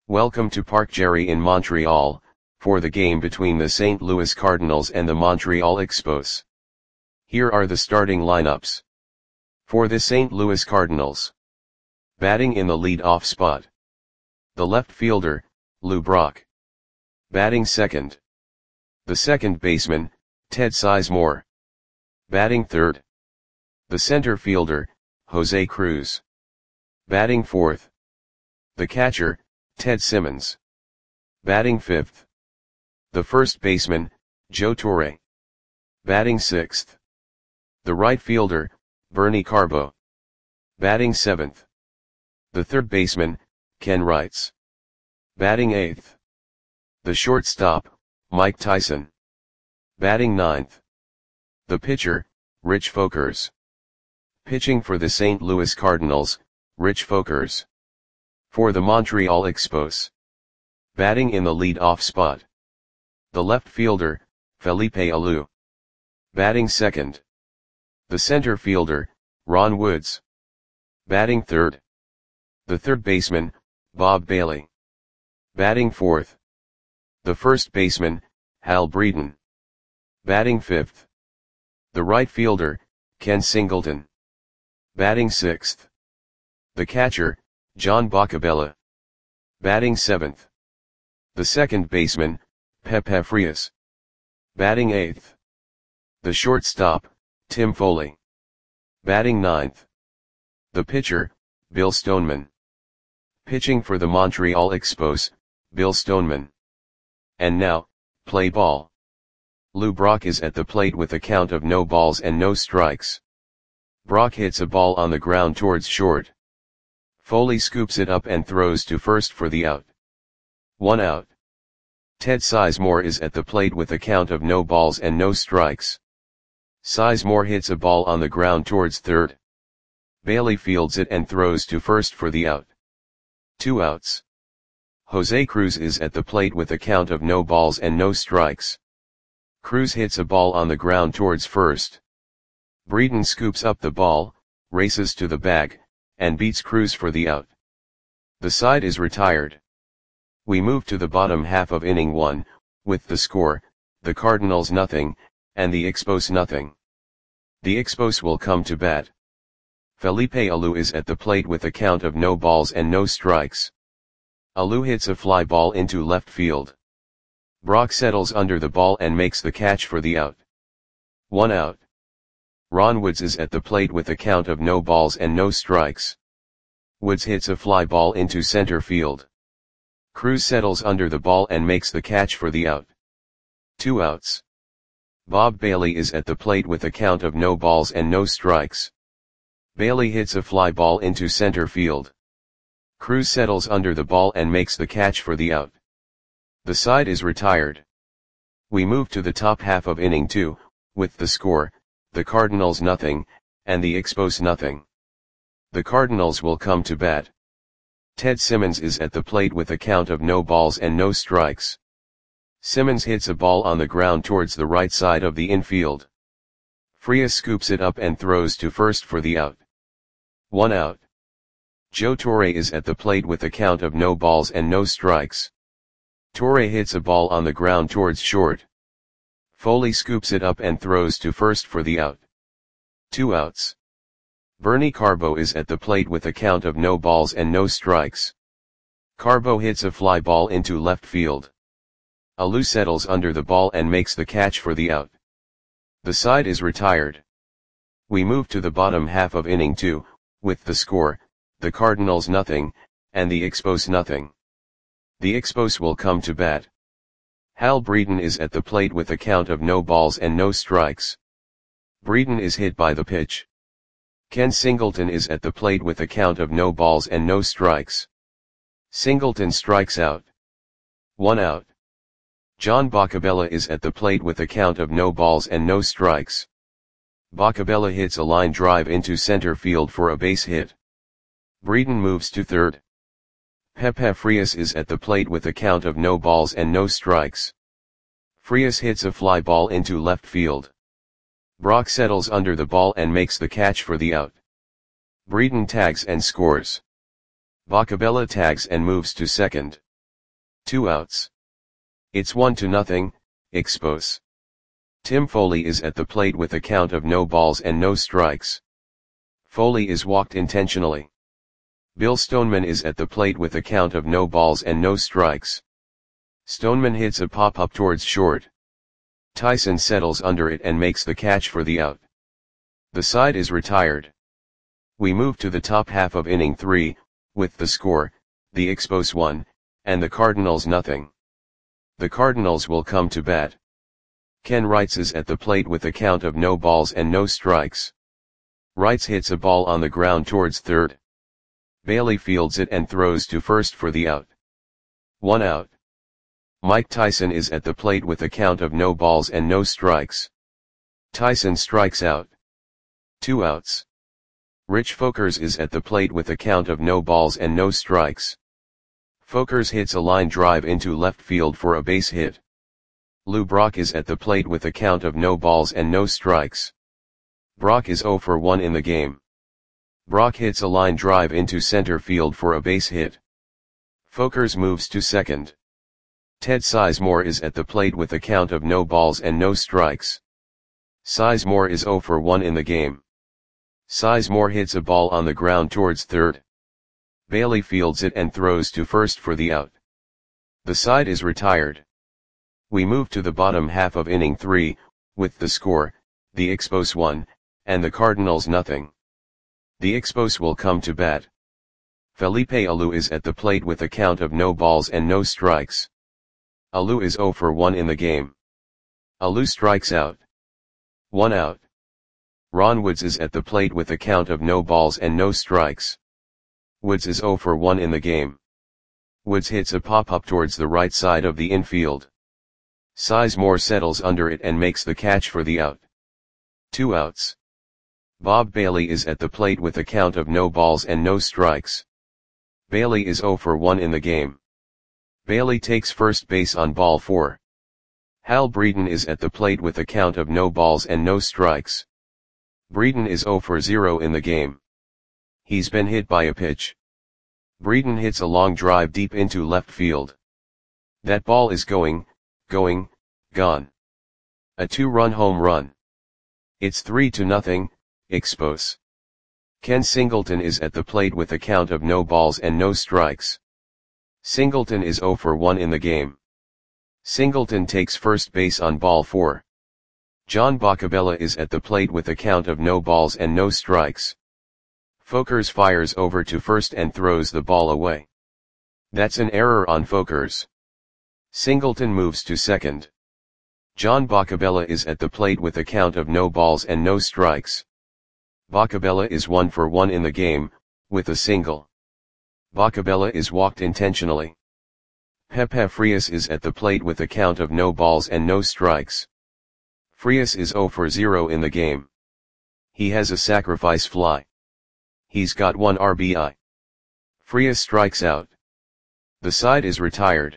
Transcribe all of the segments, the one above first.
Welcome to Parc Gerry in Montreal, for the game between the St. Louis Cardinals and the Montreal Expos. Here are the starting lineups. For the St. Louis Cardinals. Batting in the lead-off spot. The left fielder, Lou Brock. Batting second. The second baseman, Ted Sizemore. Batting third. The center fielder, Jose Cruz. Batting fourth. The catcher, Ted Simmons. Batting fifth. The first baseman, Joe Torre. Batting sixth. The right fielder, Bernie Carbo. Batting seventh. The third baseman, Ken Wrights. Batting eighth. The shortstop, Mike Tyson. Batting ninth. The pitcher, Rich Folkers. Pitching for the St. Louis Cardinals, Rich Folkers. For the Montreal Expos. Batting in the lead-off spot. The left fielder, Felipe Alou. Batting second. The center fielder, Ron Woods. Batting third. The third baseman, Bob Bailey. Batting fourth. The first baseman, Hal Breeden. Batting fifth. The right fielder, Ken Singleton. Batting sixth. The catcher, John Boccabella. Batting seventh. The second baseman, Pepe Frias. Batting eighth. The shortstop, Tim Foley. Batting ninth. The pitcher, Bill Stoneman. Pitching for the Montreal Expos, Bill Stoneman. And now, play ball. Lou Brock is at the plate with a count of no balls and no strikes. Brock hits a ball on the ground towards short. Foley scoops it up and throws to first for the out. 1 out. Ted Sizemore is at the plate with a count of no balls and no strikes. Sizemore hits a ball on the ground towards third. Bailey fields it and throws to first for the out. 2 outs. Jose Cruz is at the plate with a count of no balls and no strikes. Cruz hits a ball on the ground towards first. Breeden scoops up the ball, races to the bag, and beats Cruz for the out. The side is retired. We move to the bottom half of inning 1, with the score, the Cardinals nothing, and the Expos nothing. The Expos will come to bat. Felipe Alou is at the plate with a count of no balls and no strikes. Alou hits a fly ball into left field. Brock settles under the ball and makes the catch for the out. 1 out. Ron Woods is at the plate with a count of no balls and no strikes. Woods hits a fly ball into center field. Cruz settles under the ball and makes the catch for the out. 2 outs. Bob Bailey is at the plate with a count of no balls and no strikes. Bailey hits a fly ball into center field. Cruz settles under the ball and makes the catch for the out. The side is retired. We move to the top half of inning 2, with the score, the Cardinals nothing, and the Expos nothing. The Cardinals will come to bat. Ted Simmons is at the plate with a count of no balls and no strikes. Simmons hits a ball on the ground towards the right side of the infield. Frias scoops it up and throws to first for the out. 1 out. Joe Torre is at the plate with a count of no balls and no strikes. Torre hits a ball on the ground towards short. Foley scoops it up and throws to first for the out. 2 outs. Bernie Carbo is at the plate with a count of no balls and no strikes. Carbo hits a fly ball into left field. Alou settles under the ball and makes the catch for the out. The side is retired. We move to the bottom half of inning 2, with the score, the Cardinals nothing, and the Expos nothing. The Expos will come to bat. Hal Breeden is at the plate with a count of no balls and no strikes. Breeden is hit by the pitch. Ken Singleton is at the plate with a count of no balls and no strikes. Singleton strikes out. 1 out. John Boccabella is at the plate with a count of no balls and no strikes. Boccabella hits a line drive into center field for a base hit. Breeden moves to third. Pepe Frias is at the plate with a count of no balls and no strikes. Frias hits a fly ball into left field. Brock settles under the ball and makes the catch for the out. Breeden tags and scores. Boccabella tags and moves to second. 2 outs. It's 1-0, Expos. Tim Foley is at the plate with a count of no balls and no strikes. Foley is walked intentionally. Bill Stoneman is at the plate with a count of no balls and no strikes. Stoneman hits a pop-up towards short. Tyson settles under it and makes the catch for the out. The side is retired. We move to the top half of inning 3, with the score, the Expos 1, and the Cardinals nothing. The Cardinals will come to bat. Ken Wrights is at the plate with a count of no balls and no strikes. Wrights hits a ball on the ground towards third. Bailey fields it and throws to first for the out. 1 out. Mike Tyson is at the plate with a count of no balls and no strikes. Tyson strikes out. 2 outs. Rich Folkers is at the plate with a count of no balls and no strikes. Folkers hits a line drive into left field for a base hit. Lou Brock is at the plate with a count of no balls and no strikes. Brock is 0 for 1 in the game. Brock hits a line drive into center field for a base hit. Folkers moves to second. Ted Sizemore is at the plate with a count of no balls and no strikes. Sizemore is 0 for 1 in the game. Sizemore hits a ball on the ground towards third. Bailey fields it and throws to first for the out. The side is retired. We move to the bottom half of inning 3, with the score, the Expos 1, and the Cardinals nothing. The Expos will come to bat. Felipe Alou is at the plate with a count of no balls and no strikes. Alou is 0 for 1 in the game. Alou strikes out. 1 out. Ron Woods is at the plate with a count of no balls and no strikes. Woods is 0 for 1 in the game. Woods hits a pop-up towards the right side of the infield. Sizemore settles under it and makes the catch for the out. 2 outs. Bob Bailey is at the plate with a count of no balls and no strikes. Bailey is 0 for 1 in the game. Bailey takes first base on ball 4. Hal Breeden is at the plate with a count of no balls and no strikes. Breeden is 0 for 0 in the game. He's been hit by a pitch. Breeden hits a long drive deep into left field. That ball is gone. A 2-run home run. It's 3-0, Expos. Ken Singleton is at the plate with a count of no balls and no strikes. Singleton is 0 for 1 in the game. Singleton takes first base on ball 4. John Boccabella is at the plate with a count of no balls and no strikes. Folkers fires over to first and throws the ball away. That's an error on Folkers. Singleton moves to second. John Boccabella is at the plate with a count of no balls and no strikes. Boccabella is 1 for 1 in the game, with a single. Boccabella is walked intentionally. Pepe Frias is at the plate with a count of no balls and no strikes. Frias is 0 for 0 in the game. He has a sacrifice fly. He's got 1 RBI. Frias strikes out. The side is retired.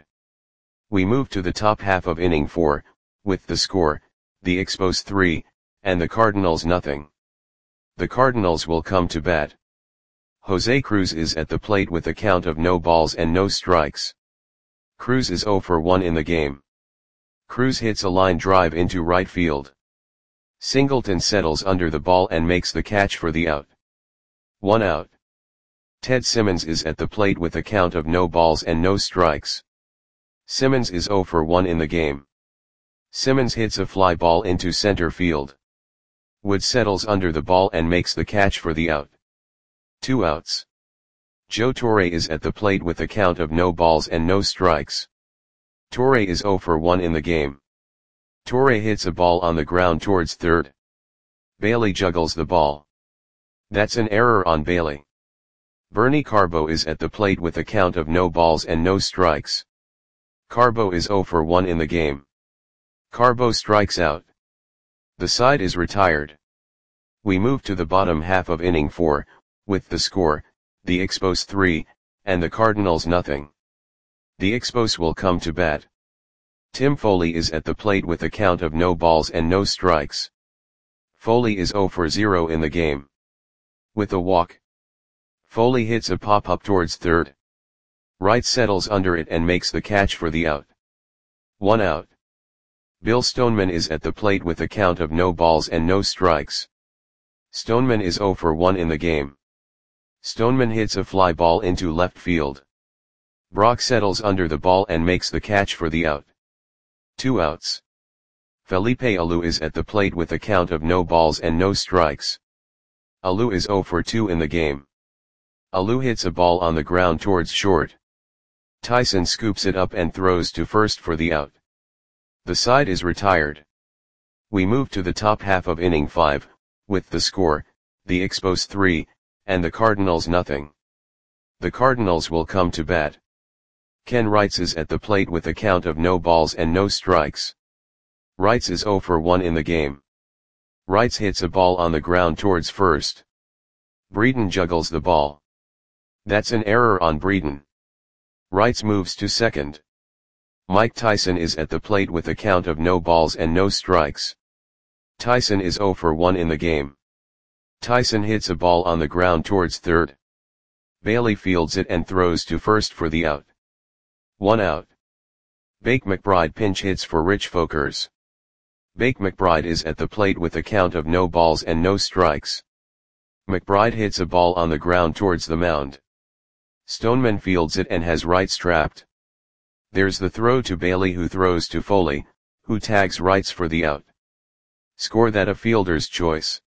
We move to the top half of inning 4, with the score, the Expos 3, and the Cardinals nothing. The Cardinals will come to bat. Jose Cruz is at the plate with a count of no balls and no strikes. Cruz is 0 for 1 in the game. Cruz hits a line drive into right field. Singleton settles under the ball and makes the catch for the out. 1 out. Ted Simmons is at the plate with a count of no balls and no strikes. Simmons is 0 for 1 in the game. Simmons hits a fly ball into center field. Wood settles under the ball and makes the catch for the out. 2 outs. Joe Torre is at the plate with a count of no balls and no strikes. Torre is 0 for 1 in the game. Torre hits a ball on the ground towards third. Bailey juggles the ball. That's an error on Bailey. Bernie Carbo is at the plate with a count of no balls and no strikes. Carbo is 0 for 1 in the game. Carbo strikes out. The side is retired. We move to the bottom half of inning 4, with the score, the Expos 3, and the Cardinals nothing. The Expos will come to bat. Tim Foley is at the plate with a count of no balls and no strikes. Foley is 0 for 0 in the game. With a walk. Foley hits a pop-up towards third. Wright settles under it and makes the catch for the out. 1 out. Bill Stoneman is at the plate with a count of no balls and no strikes. Stoneman is 0 for 1 in the game. Stoneman hits a fly ball into left field. Brock settles under the ball and makes the catch for the out. 2 outs. Felipe Alou is at the plate with a count of no balls and no strikes. Alou is 0 for 2 in the game. Alou hits a ball on the ground towards short. Tyson scoops it up and throws to first for the out. The side is retired. We move to the top half of inning 5, with the score, the Expos 3, and the Cardinals nothing. The Cardinals will come to bat. Ken Wrights is at the plate with a count of no balls and no strikes. Wrights is 0 for 1 in the game. Wrights hits a ball on the ground towards first. Breeden juggles the ball. That's an error on Breeden. Wrights moves to second. Mike Tyson is at the plate with a count of no balls and no strikes. Tyson is 0 for 1 in the game. Tyson hits a ball on the ground towards third. Bailey fields it and throws to first for the out. 1 out. Bake McBride pinch hits for Rich Folkers. Bake McBride is at the plate with a count of no balls and no strikes. McBride hits a ball on the ground towards the mound. Stoneman fields it and has Wrights trapped. There's the throw to Bailey, who throws to Foley, who tags Wrights for the out. Score that a fielder's choice.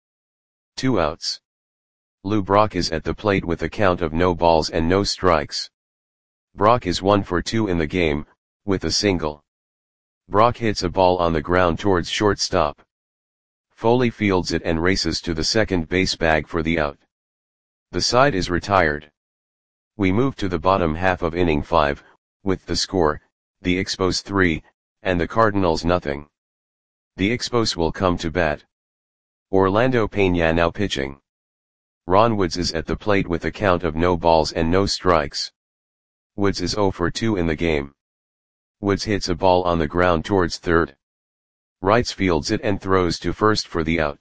2 outs. Lou Brock is at the plate with a count of no balls and no strikes. Brock is 1 for 2 in the game, with a single. Brock hits a ball on the ground towards shortstop. Foley fields it and races to the second base bag for the out. The side is retired. We move to the bottom half of inning 5, with the score, the Expos 3, and the Cardinals nothing. The Expos will come to bat. Orlando Peña now pitching. Ron Woods is at the plate with a count of no balls and no strikes. Woods is 0 for 2 in the game. Woods hits a ball on the ground towards third. Wrights fields it and throws to first for the out.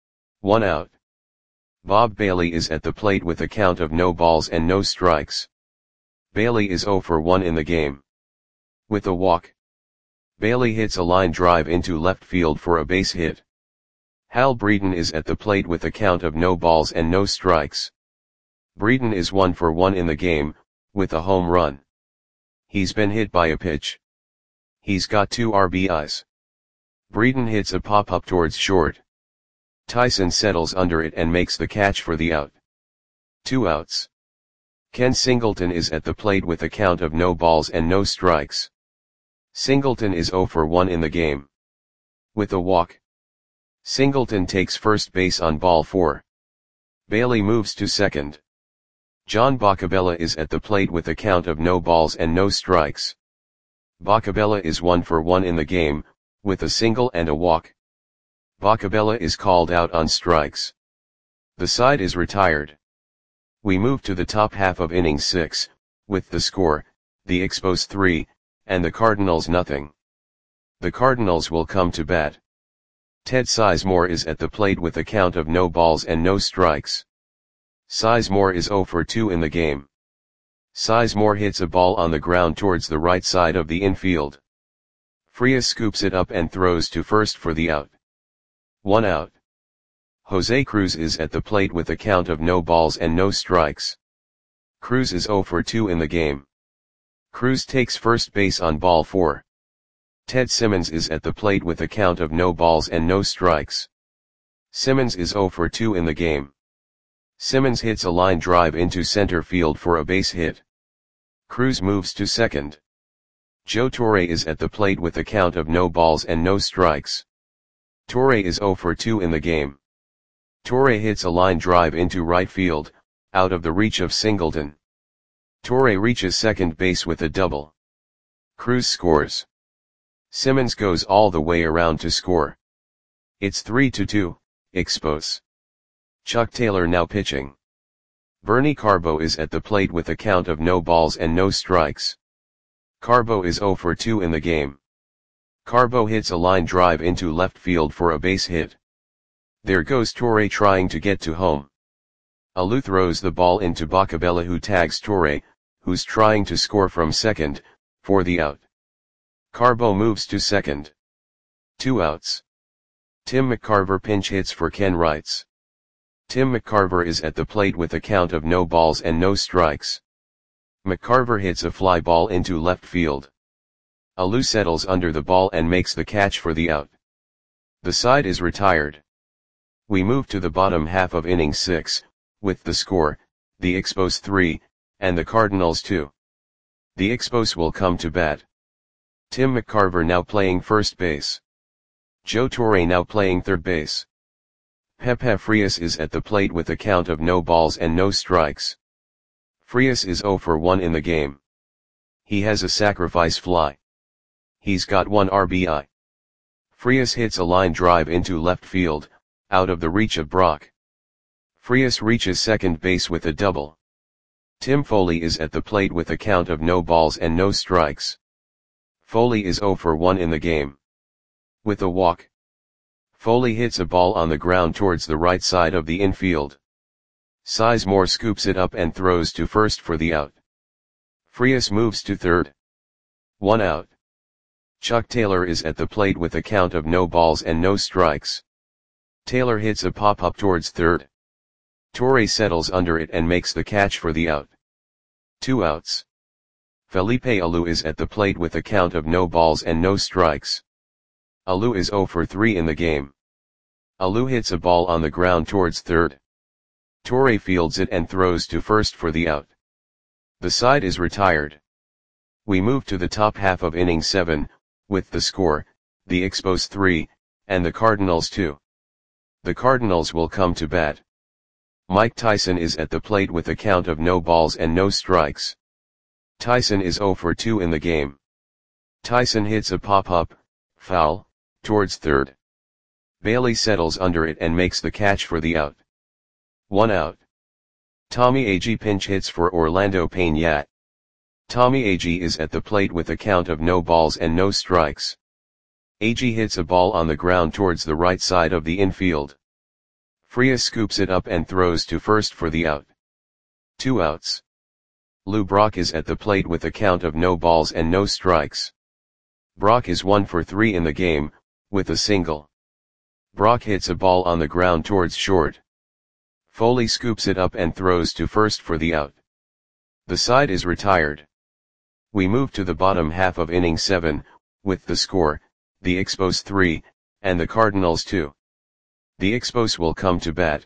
1 out. Bob Bailey is at the plate with a count of no balls and no strikes. Bailey is 0 for 1 in the game. With a walk. Bailey hits a line drive into left field for a base hit. Hal Breeden is at the plate with a count of no balls and no strikes. Breeden is 1 for 1 in the game, with a home run. He's been hit by a pitch. He's got 2 RBIs. Breeden hits a pop-up towards short. Tyson settles under it and makes the catch for the out. 2 outs. Ken Singleton is at the plate with a count of no balls and no strikes. Singleton is 0 for 1 in the game. With a walk. Singleton takes first base on ball 4. Bailey moves to second. John Boccabella is at the plate with a count of no balls and no strikes. Boccabella is 1 for 1 in the game, with a single and a walk. Boccabella is called out on strikes. The side is retired. We move to the top half of inning 6, with the score, the Expos 3, and the Cardinals nothing. The Cardinals will come to bat. Ted Sizemore is at the plate with a count of no balls and no strikes. Sizemore is 0 for 2 in the game. Sizemore hits a ball on the ground towards the right side of the infield. Frias scoops it up and throws to first for the out. 1 out. Jose Cruz is at the plate with a count of no balls and no strikes. Cruz is 0 for 2 in the game. Cruz takes first base on ball 4. Ted Simmons is at the plate with a count of no balls and no strikes. Simmons is 0 for 2 in the game. Simmons hits a line drive into center field for a base hit. Cruz moves to second. Joe Torre is at the plate with a count of no balls and no strikes. Torre is 0 for 2 in the game. Torre hits a line drive into right field, out of the reach of Singleton. Torre reaches second base with a double. Cruz scores. Simmons goes all the way around to score. It's 3-2, Expos. Chuck Taylor now pitching. Bernie Carbo is at the plate with a count of no balls and no strikes. Carbo is 0 for 2 in the game. Carbo hits a line drive into left field for a base hit. There goes Torre trying to get to home. Alou throws the ball into Boccabella, who tags Torre, who's trying to score from second, for the out. Carbo moves to second. 2 outs. Tim McCarver pinch hits for Ken Wrights. Tim McCarver is at the plate with a count of no balls and no strikes. McCarver hits a fly ball into left field. Alou settles under the ball and makes the catch for the out. The side is retired. We move to the bottom half of inning 6, with the score, the Expos 3, and the Cardinals 2. The Expos will come to bat. Tim McCarver now playing first base. Joe Torre now playing third base. Pepe Frias is at the plate with a count of no balls and no strikes. Frias is 0 for 1 in the game. He has a sacrifice fly. He's got 1 RBI. Frias hits a line drive into left field, out of the reach of Brock. Frias reaches second base with a double. Tim Foley is at the plate with a count of no balls and no strikes. Foley is 0 for 1 in the game. With a walk, Foley hits a ball on the ground towards the right side of the infield. Sizemore scoops it up and throws to first for the out. Frias moves to third. 1 out. Chuck Taylor is at the plate with a count of no balls and no strikes. Taylor hits a pop-up towards third. Torre settles under it and makes the catch for the out. 2 outs. Felipe Alou is at the plate with a count of no balls and no strikes. Alou is 0 for 3 in the game. Alou hits a ball on the ground towards third. Torre fields it and throws to first for the out. The side is retired. We move to the top half of inning 7, with the score, the Expos 3, and the Cardinals 2. The Cardinals will come to bat. Mike Tyson is at the plate with a count of no balls and no strikes. Tyson is 0 for 2 in the game. Tyson hits a pop-up, foul, towards third. Bailey settles under it and makes the catch for the out. 1 out. Tommy Agee pinch hits for Orlando Peña. Tommy Agee is at the plate with a count of no balls and no strikes. Agee hits a ball on the ground towards the right side of the infield. Frias scoops it up and throws to first for the out. 2 outs. Lou Brock is at the plate with a count of no balls and no strikes. Brock is 1 for 3 in the game, with a single. Brock hits a ball on the ground towards short. Foley scoops it up and throws to first for the out. The side is retired. We move to the bottom half of inning 7, with the score, the Expos 3, and the Cardinals 2. The Expos will come to bat.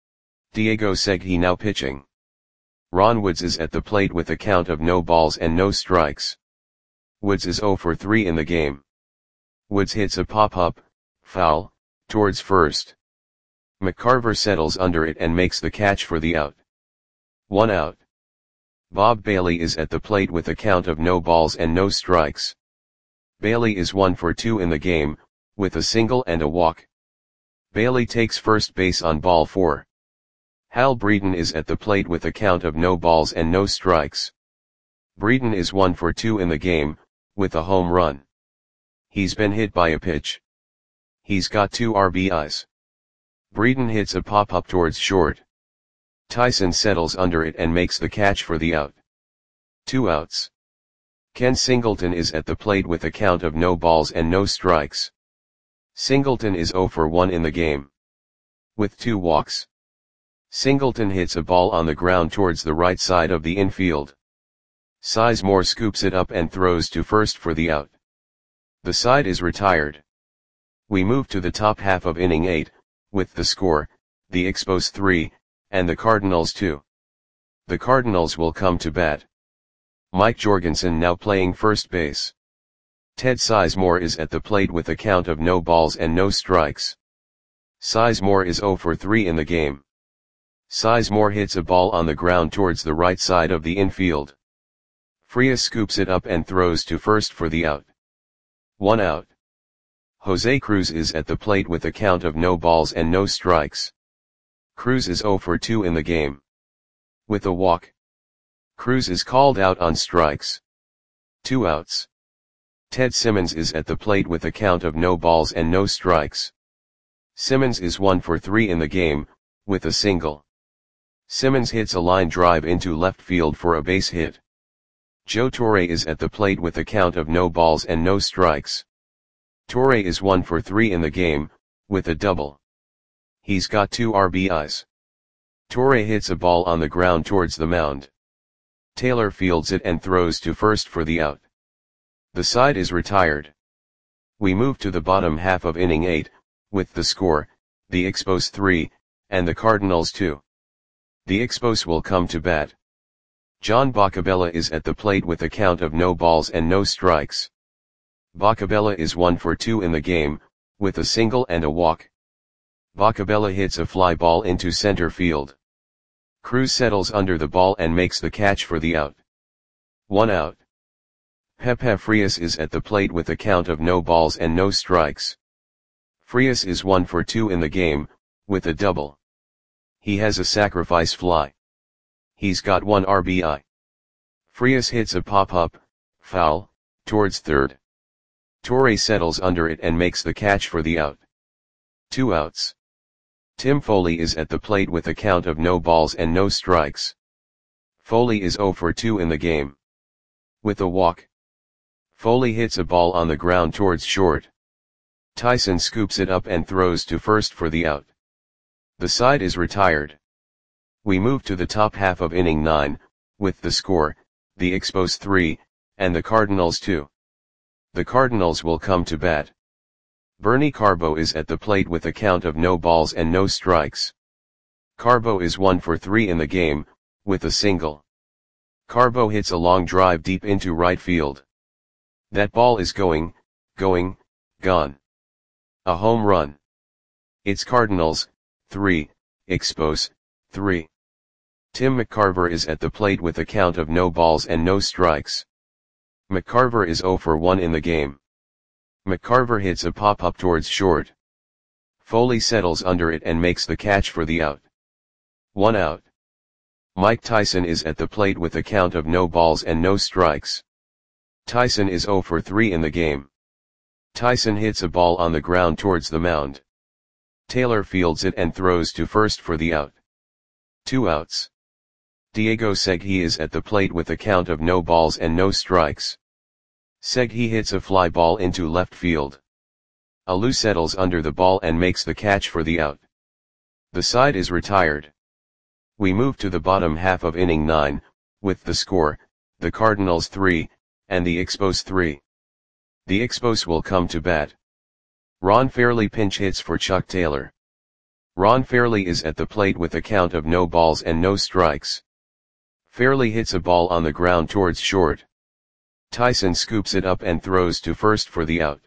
Diego Segui now pitching. Ron Woods is at the plate with a count of no balls and no strikes. Woods is 0 for 3 in the game. Woods hits a pop-up, foul, towards first. McCarver settles under it and makes the catch for the out. 1 out. Bob Bailey is at the plate with a count of no balls and no strikes. Bailey is 1 for 2 in the game, with a single and a walk. Bailey takes first base on ball 4. Hal Breeden is at the plate with a count of no balls and no strikes. Breeden is 1 for 2 in the game, with a home run. He's been hit by a pitch. He's got 2 RBIs. Breeden hits a pop-up towards short. Tyson settles under it and makes the catch for the out. 2 outs. Ken Singleton is at the plate with a count of no balls and no strikes. Singleton is 0 for 1 in the game. With 2 walks. Singleton hits a ball on the ground towards the right side of the infield. Sizemore scoops it up and throws to first for the out. The side is retired. We move to the top half of inning 8, with the score, the Expos 3, and the Cardinals 2. The Cardinals will come to bat. Mike Jorgensen now playing first base. Ted Sizemore is at the plate with a count of no balls and no strikes. Sizemore is 0 for 3 in the game. Sizemore hits a ball on the ground towards the right side of the infield. Frias scoops it up and throws to first for the out. 1 out. Jose Cruz is at the plate with a count of no balls and no strikes. Cruz is 0 for 2 in the game. With a walk. Cruz is called out on strikes. 2 outs. Ted Simmons is at the plate with a count of no balls and no strikes. Simmons is 1 for 3 in the game, with a single. Simmons hits a line drive into left field for a base hit. Joe Torre is at the plate with a count of no balls and no strikes. Torre is 1 for 3 in the game, with a double. He's got 2 RBIs. Torre hits a ball on the ground towards the mound. Taylor fields it and throws to first for the out. The side is retired. We move to the bottom half of inning 8, with the score, the Expos 3, and the Cardinals 2. The Expos will come to bat. John Boccabella is at the plate with a count of no balls and no strikes. Boccabella is 1 for 2 in the game, with a single and a walk. Boccabella hits a fly ball into center field. Cruz settles under the ball and makes the catch for the out. 1 out. Pepe Frias is at the plate with a count of no balls and no strikes. Frias is 1 for 2 in the game, with a double. He has a sacrifice fly. He's got 1 RBI. Frias hits a pop-up, foul, towards third. Torre settles under it and makes the catch for the out. 2 outs. Tim Foley is at the plate with a count of no balls and no strikes. Foley is 0 for 2 in the game. With a walk. Foley hits a ball on the ground towards short. Tyson scoops it up and throws to first for the out. The side is retired. We move to the top half of inning 9, with the score, the Expos 3, and the Cardinals 2. The Cardinals will come to bat. Bernie Carbo is at the plate with a count of no balls and no strikes. Carbo is 1 for 3 in the game, with a single. Carbo hits a long drive deep into right field. That ball is going, gone. A home run. It's Cardinals, 3, Expos, 3. Tim McCarver is at the plate with a count of no balls and no strikes. McCarver is 0 for 1 in the game. McCarver hits a pop-up towards short. Foley settles under it and makes the catch for the out. 1 out. Mike Tyson is at the plate with a count of no balls and no strikes. Tyson is 0 for 3 in the game. Tyson hits a ball on the ground towards the mound. Taylor fields it and throws to first for the out. 2 outs. Diego Segui is at the plate with a count of no balls and no strikes. Segui hits a fly ball into left field. Alou settles under the ball and makes the catch for the out. The side is retired. We move to the bottom half of inning 9, with the score, the Cardinals 3, and the Expos 3. The Expos will come to bat. Ron Fairly pinch hits for Chuck Taylor. Ron Fairly is at the plate with a count of no balls and no strikes. Fairly hits a ball on the ground towards short. Tyson scoops it up and throws to first for the out.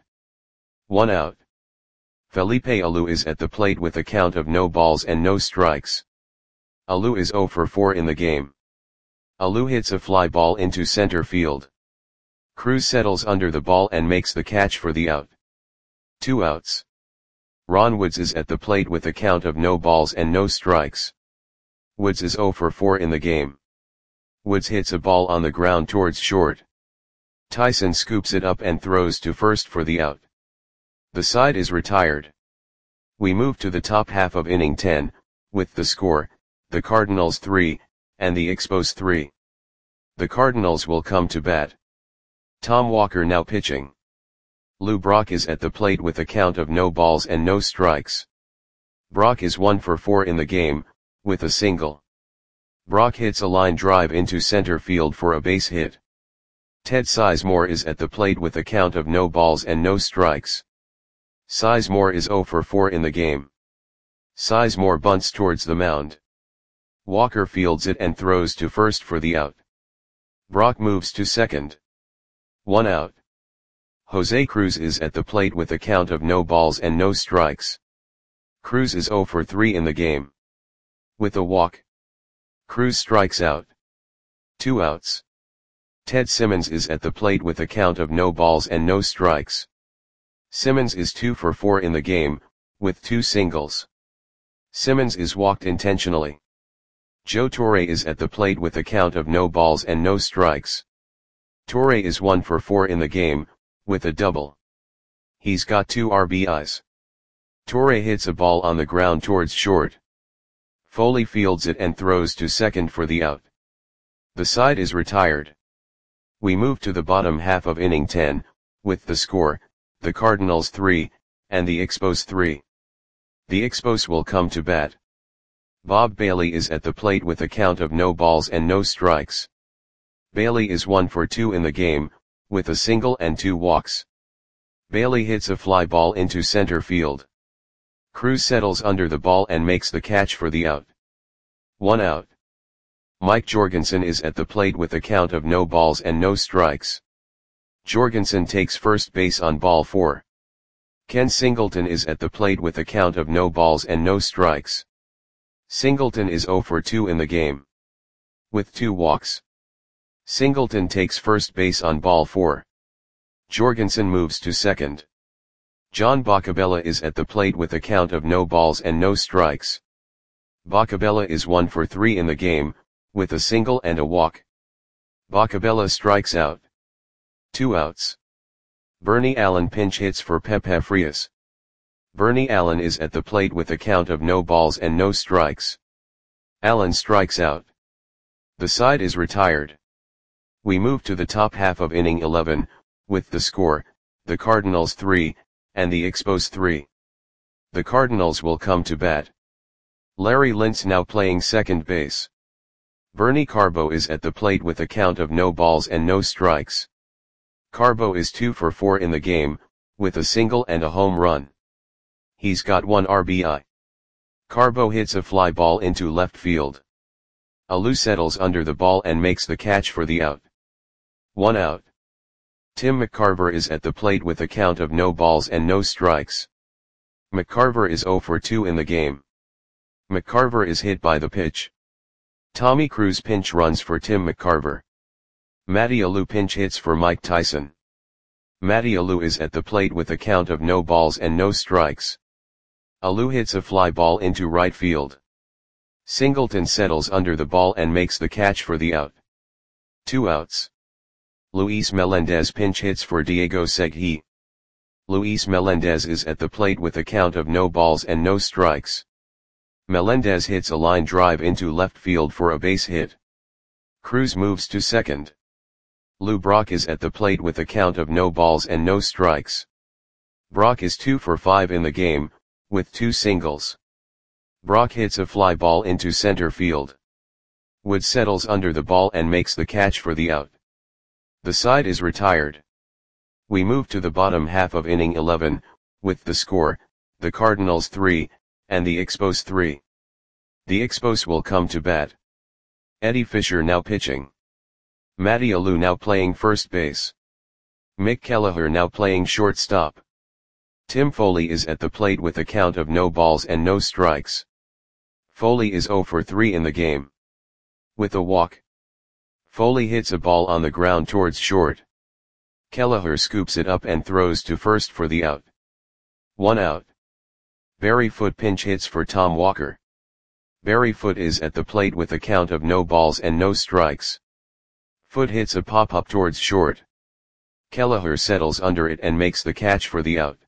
1 out. Felipe Alou is at the plate with a count of no balls and no strikes. Alou is 0 for 4 in the game. Alou hits a fly ball into center field. Cruz settles under the ball and makes the catch for the out. 2 outs. Ron Woods is at the plate with a count of no balls and no strikes. Woods is 0 for 4 in the game. Woods hits a ball on the ground towards short. Tyson scoops it up and throws to first for the out. The side is retired. We move to the top half of inning 10, with the score, the Cardinals 3, and the Expos 3. The Cardinals will come to bat. Tom Walker now pitching. Lou Brock is at the plate with a count of no balls and no strikes. Brock is 1 for 4 in the game, with a single. Brock hits a line drive into center field for a base hit. Ted Sizemore is at the plate with a count of no balls and no strikes. Sizemore is 0 for 4 in the game. Sizemore bunts towards the mound. Walker fields it and throws to first for the out. Brock moves to second. 1 out. Jose Cruz is at the plate with a count of no balls and no strikes. Cruz is 0 for 3 in the game. With a walk. Cruz strikes out. 2 outs. Ted Simmons is at the plate with a count of no balls and no strikes. Simmons is 2 for 4 in the game, with 2 singles. Simmons is walked intentionally. Joe Torre is at the plate with a count of no balls and no strikes. Torre is 1 for 4 in the game, with a double. He's got 2 RBIs. Torre hits a ball on the ground towards short. Foley fields it and throws to second for the out. The side is retired. We move to the bottom half of inning 10, with the score, the Cardinals 3, and the Expos 3. The Expos will come to bat. Bob Bailey is at the plate with a count of no balls and no strikes. Bailey is 1 for 2 in the game, with a single and 2 walks. Bailey hits a fly ball into center field. Cruz settles under the ball and makes the catch for the out. 1 out. Mike Jorgensen is at the plate with a count of no balls and no strikes. Jorgensen takes first base on ball 4. Ken Singleton is at the plate with a count of no balls and no strikes. Singleton is 0 for 2 in the game, with 2 walks. Singleton takes first base on ball 4. Jorgensen moves to second. John Boccabella is at the plate with a count of no balls and no strikes. Boccabella is 1 for 3 in the game, with a single and a walk. Boccabella strikes out. 2 outs. Bernie Allen pinch hits for Pepe Frias. Bernie Allen is at the plate with a count of no balls and no strikes. Allen strikes out. The side is retired. We move to the top half of inning 11, with the score, the Cardinals 3, and the Expos 3. The Cardinals will come to bat. Larry Lintz now playing second base. Bernie Carbo is at the plate with a count of no balls and no strikes. Carbo is 2 for 4 in the game, with a single and a home run. He's got 1 RBI. Carbo hits a fly ball into left field. Alou settles under the ball and makes the catch for the out. 1 out. Tim McCarver is at the plate with a count of no balls and no strikes. McCarver is 0 for 2 in the game. McCarver is hit by the pitch. Tommy Cruz pinch runs for Tim McCarver. Matty Alou pinch hits for Mike Tyson. Matty Alou is at the plate with a count of no balls and no strikes. Alou hits a fly ball into right field. Singleton settles under the ball and makes the catch for the out. 2 outs. Luis Melendez pinch hits for Diego Segui. Luis Melendez is at the plate with a count of no balls and no strikes. Melendez hits a line drive into left field for a base hit. Cruz moves to second. Lou Brock is at the plate with a count of no balls and no strikes. Brock is 2 for 5 in the game, with 2 singles. Brock hits a fly ball into center field. Wood settles under the ball and makes the catch for the out. The side is retired. We move to the bottom half of inning 11, with the score, the Cardinals 3, and the Expos 3. The Expos will come to bat. Eddie Fisher now pitching. Matty Alou now playing first base. Mick Kelleher now playing shortstop. Tim Foley is at the plate with a count of no balls and no strikes. Foley is 0 for 3 in the game, with a walk. Foley hits a ball on the ground towards short. Kelleher scoops it up and throws to first for the out. 1 out. Barry Foote pinch hits for Tom Walker. Barry Foote is at the plate with a count of no balls and no strikes. Foote hits a pop-up towards short. Kelleher settles under it and makes the catch for the out.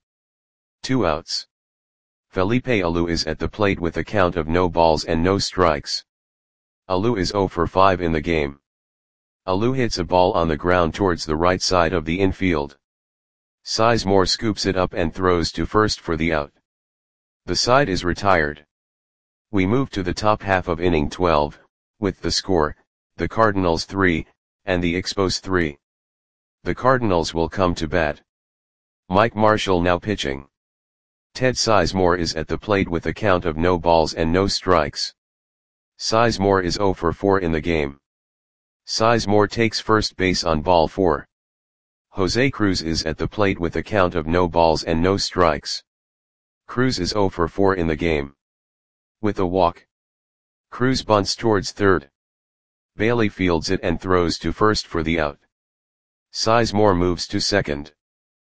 2 outs. Felipe Alou is at the plate with a count of no balls and no strikes. Alou is 0 for 5 in the game. Alou hits a ball on the ground towards the right side of the infield. Sizemore scoops it up and throws to first for the out. The side is retired. We move to the top half of inning 12, with the score, the Cardinals 3, and the Expos 3. The Cardinals will come to bat. Mike Marshall now pitching. Ted Sizemore is at the plate with a count of no balls and no strikes. Sizemore is 0 for 4 in the game. Sizemore takes first base on ball 4. Jose Cruz is at the plate with a count of no balls and no strikes. Cruz is 0 for 4 in the game, with a walk. Cruz bunts towards third. Bailey fields it and throws to first for the out. Sizemore moves to second.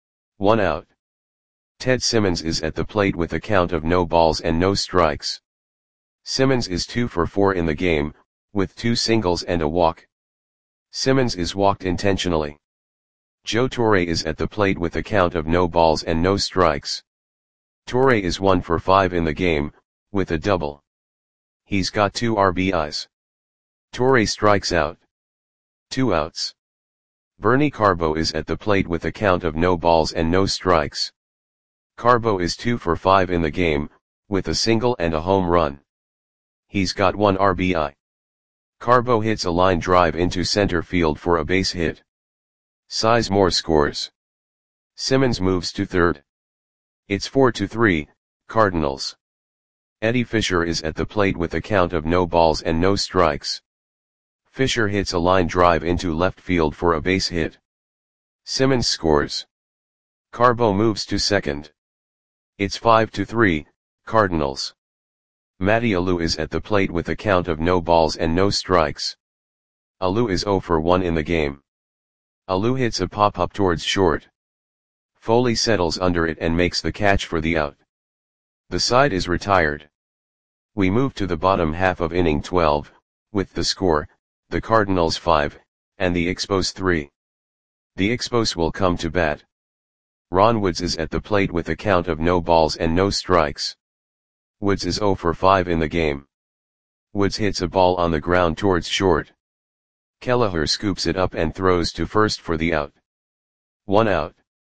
1 out. Ted Simmons is at the plate with a count of no balls and no strikes. Simmons is 2 for 4 in the game, with 2 singles and a walk. Simmons is walked intentionally. Joe Torre is at the plate with a count of no balls and no strikes. Torre is 1 for 5 in the game, with a double. He's got 2 RBIs. Torre strikes out. 2 outs. Bernie Carbo is at the plate with a count of no balls and no strikes. Carbo is 2 for 5 in the game, with a single and a home run. He's got 1 RBI. Carbo hits a line drive into center field for a base hit. Sizemore scores. Simmons moves to third. It's 4-3, Cardinals. Eddie Fisher is at the plate with a count of no balls and no strikes. Fisher hits a line drive into left field for a base hit. Simmons scores. Carbo moves to second. It's 5-3, Cardinals. Matty Alou is at the plate with a count of no balls and no strikes. Alou is 0 for 1 in the game. Alou hits a pop-up towards short. Foley settles under it and makes the catch for the out. The side is retired. We move to the bottom half of inning 12, with the score, the Cardinals 5, and the Expos 3. The Expos will come to bat. Ron Woods is at the plate with a count of no balls and no strikes. Woods is 0 for 5 in the game. Woods hits a ball on the ground towards short. Kelleher scoops it up and throws to first for the out. 1 out.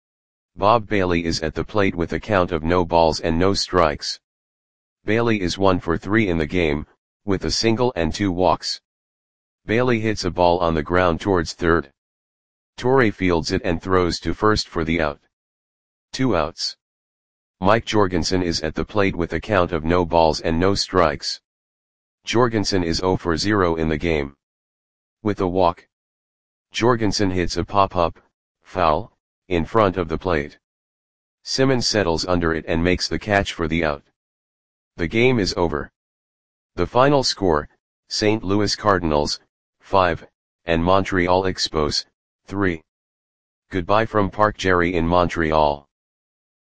Bob Bailey is at the plate with a count of no balls and no strikes. Bailey is 1 for 3 in the game, with a single and 2 walks. Bailey hits a ball on the ground towards third. Torre fields it and throws to first for the out. 2 outs. Mike Jorgensen is at the plate with a count of no balls and no strikes. Jorgensen is 0 for 0 in the game. With a walk. Jorgensen hits a pop-up, foul, in front of the plate. Simmons settles under it and makes the catch for the out. The game is over. The final score, St. Louis Cardinals, 5, and Montreal Expos, 3. Goodbye from Park Jerry in Montreal.